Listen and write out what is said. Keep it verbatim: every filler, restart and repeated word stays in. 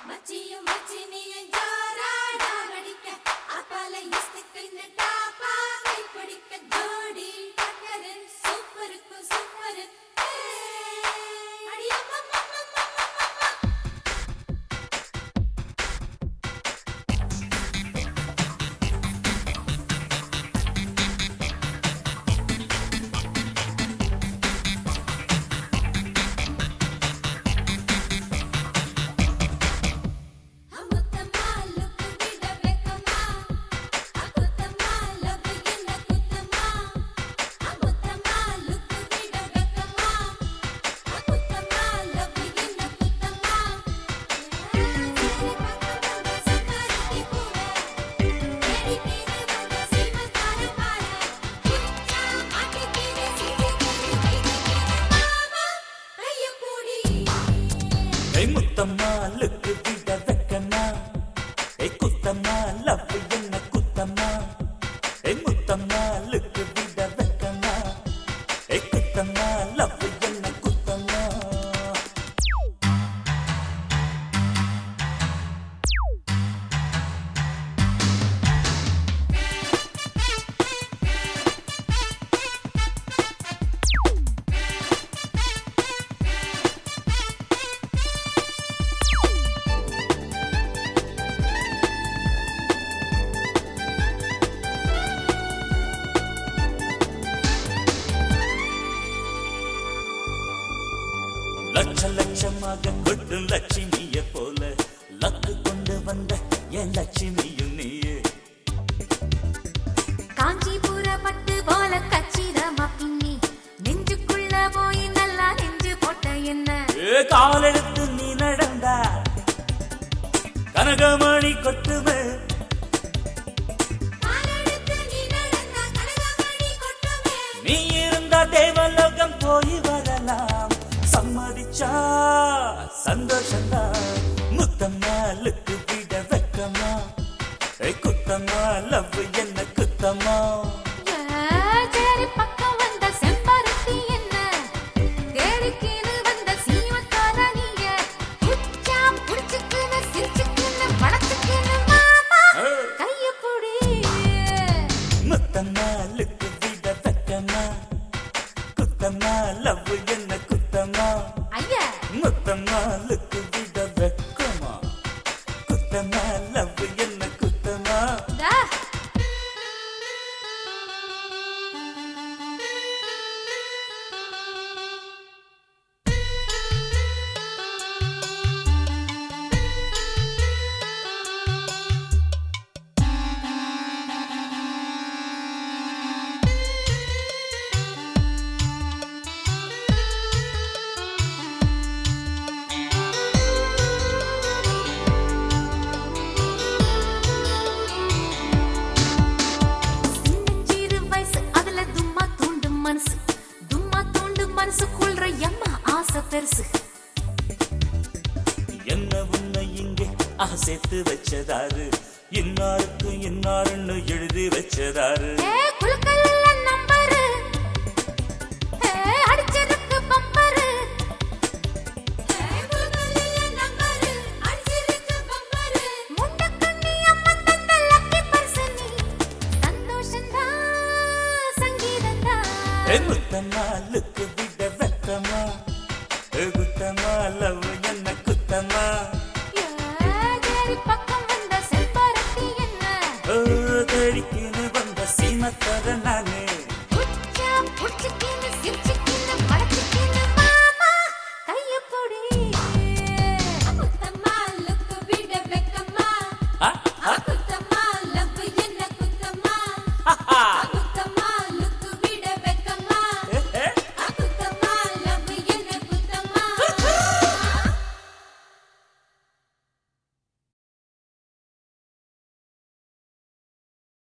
முத்தம்மா லுக்கு விட வெக்கமா ஏ குத்தம்மா லவ் என்ன குத்தம்மா ஏ முத்தம்மா லுக்கு விட வெக்கமா ஏ குத்தம்மா லவ் என்ன குத்தம்மா லட்ச லட்சமாக கொட்டும் லட்சுமிய போல லக்கு கொண்டு வந்த என் லட்சுமியும் நீயே காஞ்சிபுர பட்டு போல கச்சிதமா பின்னி நெஞ்சுக்குள்ள போய் நல்லா நெஞ்சு போட்ட என்ன காலெடுத்து நீ நடந்தா கனகமணி கொட்டுமே நீ இருந்தா தேவலோகம் போய் வரலாம் சம்மதிச்சா சந்தோஷந்தா முத்தம்மா லுக்கு விட வெக்கமா குத்தம்மா லவ் என்ன குத்தம்மா தேடி பக்கம் வந்த செம்பருத்தி என்ன தேடிக்கின்னு வந்த சீமக்கார நீங்க புச்சா புடிச்சுக்கின்னு சிரிச்சுக்கின்னு படத்துக்கின்னு மாமா கைய புடி முத்தம்மா லுக்கு விட வெக்கமா குத்தம்மா லவ் என்ன குத்தம்மா ஐயா முத்தம்மா லுக்கு விட வெக்கமா குத்தம்மா லவ் என்ன குத்தம்மா டா மனசு தும்மா தூண்டு மனசுக்குள்ள எம்மா ஆசை பெருசு என்ன உன்னை இங்கே ஆசை சேர்த்து வச்சதாரு இன்னாருக்கு இன்னாருன்னு எழுதி வச்சதாரு ஏ குலுக்கல்ல நம்பரு ஏ அடிச்சதுக்கு பம்பரு ஏ குலுக்கல்ல நம்பரு அடிச்சதுக்கு பம்பரு முண்ட கண்ணி அம்மா தந்த லக்கி பர்சனி சந்தோஷந்தா சங்கீதந்தா முத்தம்மா லுக்கு விட வெக்கமா குத்தம்மா லவ் என்ன குத்தம்மா தேடி பக்கம் வந்த செம்பருத்தி என்ன தேடிக்கின்னு வந்த சீமத்தர நான்